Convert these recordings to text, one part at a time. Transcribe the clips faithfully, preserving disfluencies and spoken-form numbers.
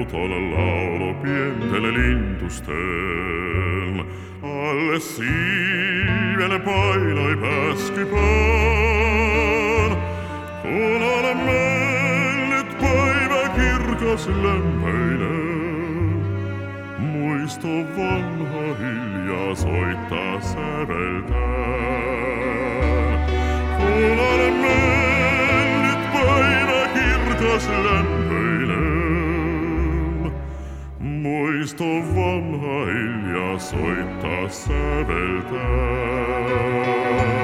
Levoton laulu pienten lintusten. Alle siiven painoi pääskypään, kun on mennyt päivä kirkas lämpöinen. Muisto vanha hiljaa soittaa säveltään, kun on mennyt päivä kirkas lämpöinen. Muisto vanha hiljaa soittaa säveltään.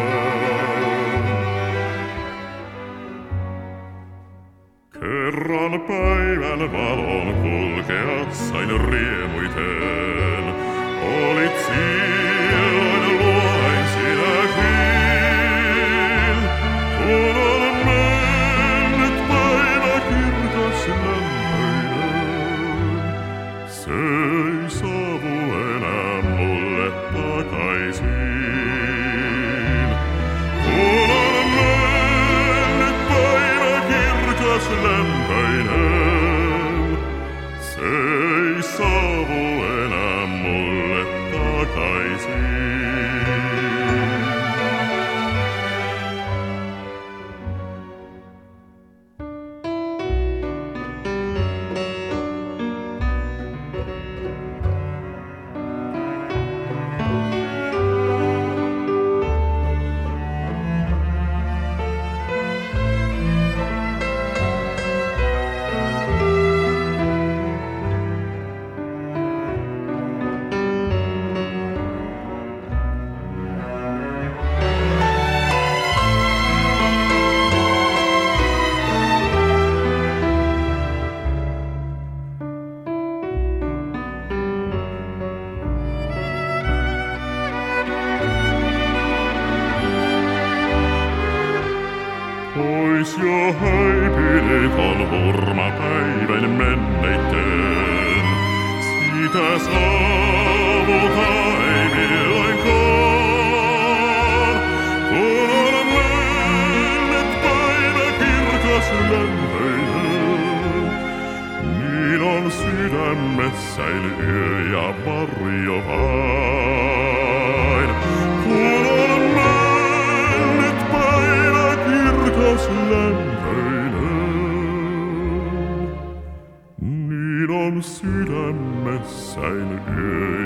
Kerran päivän valon kulkea sain riemuiten. Olit silloin luoin sinäkin, kun on mennyt päivä kirkas lämpöinen. Se ei saavu enää mulle takaisin, kun on mennyt päivä kirkas lämpöinen. Se ei saavu enää mulle takaisin. Pois jo häipynyt on hurmapäivän menneitten. Siitä saavuta ei milloinkaan, kun on mennyt päivä kirkas lämpöinen. Niin on sydämessäin yö ja varjo vain, kun on mennyt päivä kirkas lämpöinen. Niin on sydämessäin yö